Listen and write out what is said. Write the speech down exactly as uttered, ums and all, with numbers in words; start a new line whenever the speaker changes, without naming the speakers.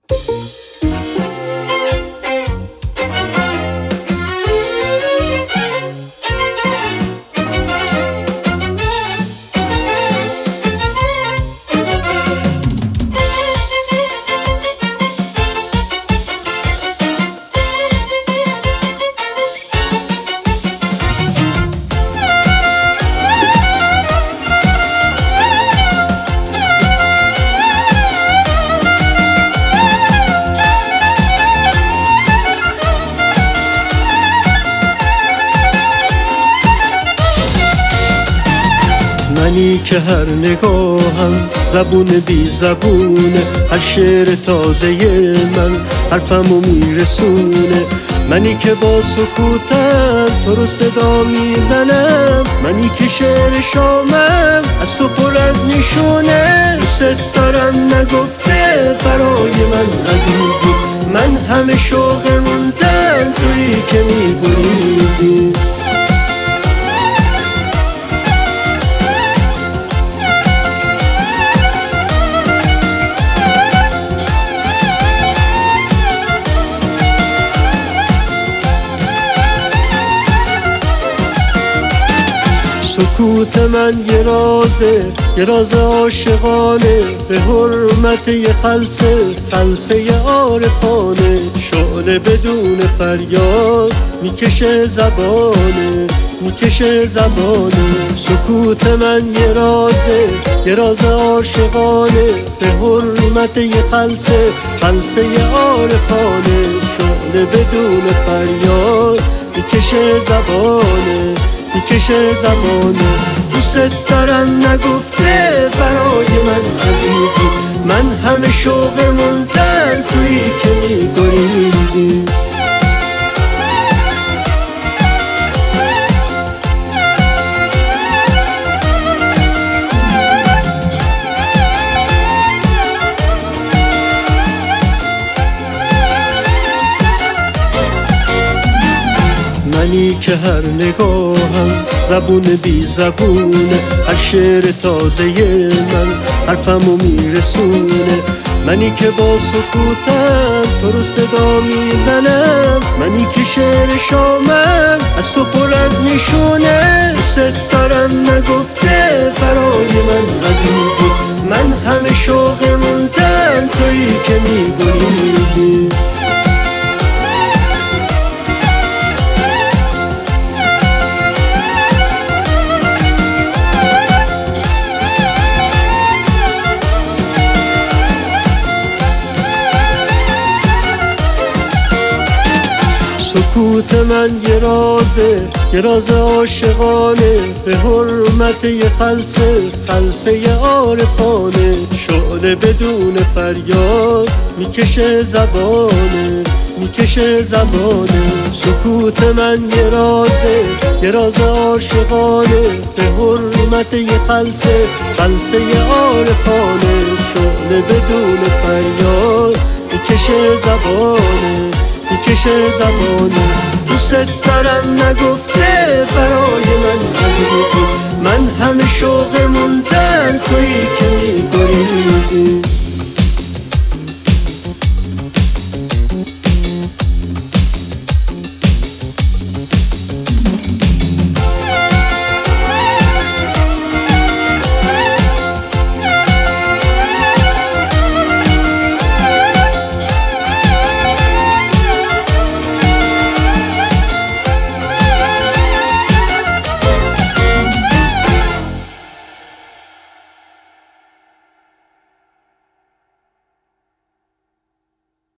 منی که هر نگاهم زبون بی زبونه، هر شعر تازه من حرفمو میرسونه. منی که با سکوتم تو رو صدا میزنم، منی که شعر شامم از تو پر از نشونه. دوست دارم نگفته برای من عزیزی، من همه شوق موندن تویی که میبریدی. سکوت من یه رازه، یه راز عاشقانه، به حرمت یه خلسه، خلسه یه عارفانه. شعله بدون فریاد میکشه زبانه، میکشه زبانه. سکوت من یه رازه، یه راز عاشقانه، به حرمت یه خلسه، خلسه یه عارفانه. شعله بدون فریاد میکشه زبانه، میکشه زمانه. دوست دارم نگفته برای من عزیزی، من همه شوق موندن تویی که میگریدی. منی که هر نگاهم زبون بی زبونه، هر شعر تازه من حرفمو میرسونه. منی که با سکوتم تو رو صدا میزنم، منی که شعر شامم از تو پر از نشونه. دوست دارم نگفته برای من عزیزی، من همه شوق موندن تویی که میبریدی. سکوت من یه رازه، یه راز عاشقانه، به حرمت یه خلسه، خلسه یه عارفانه. شعله بدون فریاد میکشه زبانه، میکشه زبانه. سکوت من یه رازه، یه راز عاشقانه، به حرمت یه خلسه، خلسه یه عارفانه. شعله بدون فریاد میکشه زبانه، میکشه زمانه. دوست دارم نگفته برای من عزیزی، من همه شوق موندن تویی که میگریدی.